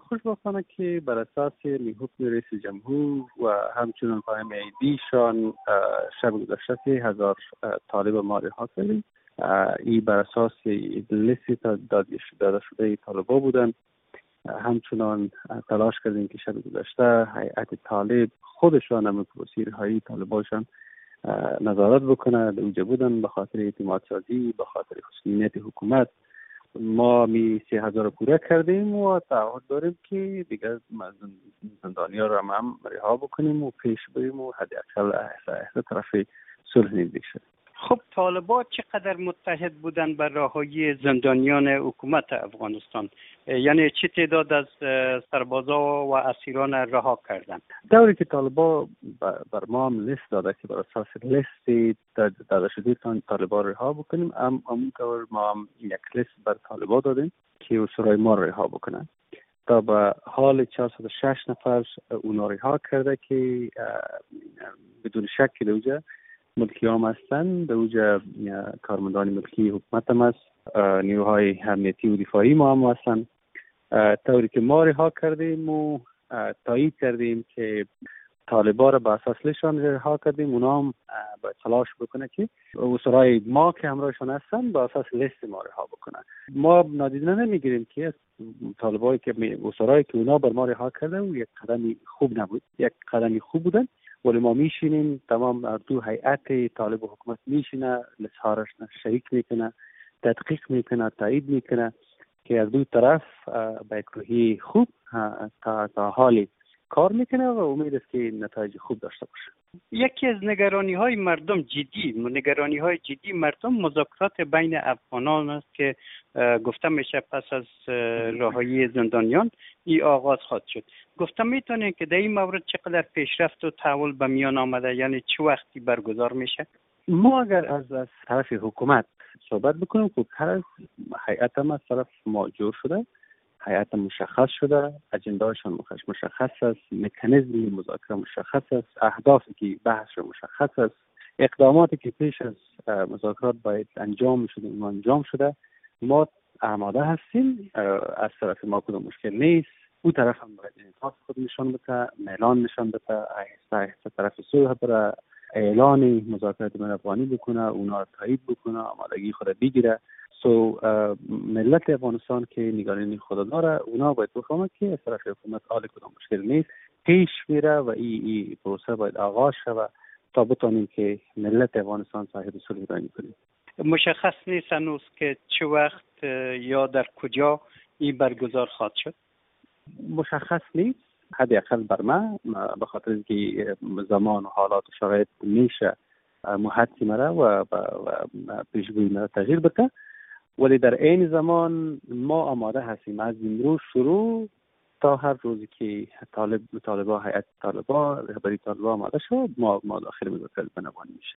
خوشبختانه که بر اساس حکم رئیس جمهور و همچنان قائم ایدیشان شب گذشته 3000 طالب ما رها کردیم. این بر اساس لیست داده شده طالبا بودن. همچنان تلاش کردیم که شب گذشته هیئت طالب خودشان هم پروسه رهایی طالباشان نظارت بکنه. در اونجا بودن به خاطر اعتماد سازی، به خاطر حسنیت حکومت. ما 3000 پوره کردیم و تعهد داریم که دیگر زندانیان را هم رها بکنیم و پیش بریم و حداقل احسا طرف صلح نزدیک شد. خب طالبان چقدر متحد بودن بر رهایی زندانیان حکومت افغانستان؟ یعنی چه تعداد از سربازا و اسیران رها کردند؟ دوری که طالبان بر ما هم لیست داده که بر اساس لیست داده شده طالبان رها بکنیم، همونطور ما هم یک لیست بر طالبان دادیم که اسرای ما رها بکنن. تا به حال 406 نفر اونا رها کرده که بدون شک که دوجه ملکی هم هستن. در اوجه کارمندان ملکی حکومت هم هست، نیروهای امنیتی و دفاعی ما هم هستن. طوری که ما رها کردیم و تایید کردیم که طالبان را به اساس لیستشان رها کردیم، اونا هم باید تلاش بکنه که اسرای ما که همراهشان هستن به اساس لیست ما رها بکنن. ما نادیده نمیگیریم که طالبایی که اسرایی که اونا بر ما رها کردن و یک قدمی خوب نبود، یک قدمی خوب بودن، ولی ما میشینیم تمام دو هیئت طالب و حکومت میشینه، لسهارش شریک میکنه، تدقیق میکنه، تایید میکنه که از دو طرف با یک روحیه خوب تا حالی کار میکنه و امید است که نتایج خوب داشته باشه. یکی از نگرانی های مردم مردم مذاکرات بین افغانان است که گفته میشه پس از رهایی زندانیان این آغاز خواهد شد. گفته میتونه که در این مورد چقدر پیشرفت و تحول به میان آمده، یعنی چه وقتی برگزار میشه؟ ما اگر از طرف حکومت صحبت بکنیم که هر از هیئت هم از طرف ما جور شده، هیئت مشخص شده، اجندهاشون مشخص است، مکانیزم مذاکره مشخص است، اهدافی که بحث مشخص است، اقداماتی که پیش از مذاکرات باید انجام شده ما انجام شده. ما آماده هستیم، از طرف ما کدام مشکل نیست. او طرف هم باید انعطاف خود نشان بده، میلان نشان بده، آهسته طرف صلح بره، اعلان مذاکرات بین افغانی بکنه، اونا را تایید بکنه، آمادگی خود بگیره. ملت افغانستان که نگرانی خود داره، اونا باید بفهمند که از طرف حکومت حال کدام مشکل نیست، پیش میره و این پروسه باید آغاز شود تا بتونیم که ملت افغانستان صاحب صلح رانی کنیم. مشخص نیست هنوز که چه وقت یا در کجا این برگزار خواهد شد؟ مشخص نیست، حداقل بر من، به خاطر اینکه زمان و حالات و شرایط میشه محدثی مره و پیشگویی مره تغییر بده، ولی در این زمان ما آماده هستیم از این روز شروع تا هر روزی که طالبا هیئت طالبا رهبری طالبا آماده شد ما داخل مذاکرات بنوانی میشه.